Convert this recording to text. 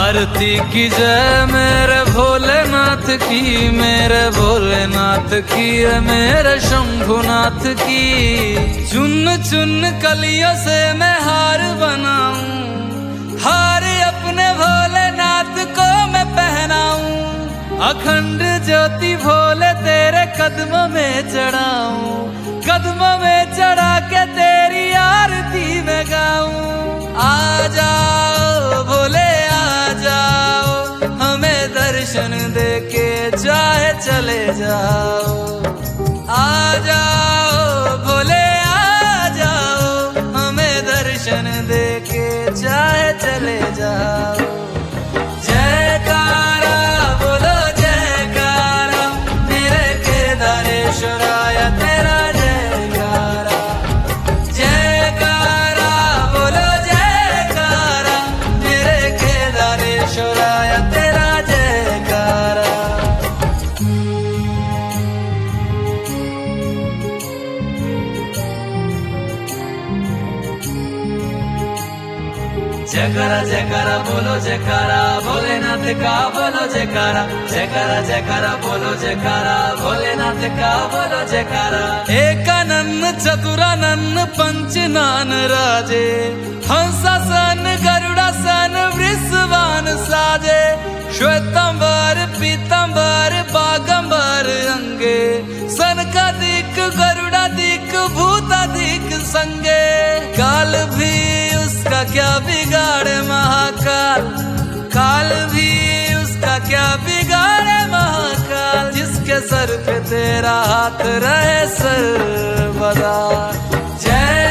आरती की जय मेरे भोलेनाथ की, मेरे भोलेनाथ की, मेरे शंभुनाथ की। चुन चुन कलियों से मैं हार बनाऊं, हार अपने भोलेनाथ को मैं पहनाऊं। अखंड ज्योति भोले तेरे कदमों में चढ़ाऊं, कदमों में चढ़ा के तेरी आरती में गाऊं। आ जाओ भोले आ जाओ, हमें दर्शन देके चाहे चले जाओ। आ जाओ भोले आ जाओ, हमें दर्शन देके चाहे चले जाओ। जयकारा बोलो जयकारा, मेरे केदारेश्वराय तेरा जयकारा। जयकारा बोलो जयकारा, मेरे केदारेश्वराय तेरा जयकारा। जयकारा जयकारा बोलो जयकारा, भोलेनाथ का बोलो जयकारा। जयकारा जयकारा बोलो जयकारा, भोलेनाथ का बोलो जयकारा। एकानन चतुरानन पंचनान राजे, हंसासन गरुड़ासन वृषवान साजे। श्वेतंबर पीतंबर बागंबर अंगे, सनकादिक गरुड़ादिक भूतादिक संगे। काल भी उसका क्या बिगाड़े महाकाल, काल भी उसका क्या बिगाड़े महाकाल। जिसके सर पे तेरा हाथ रहे सर्वदा। जय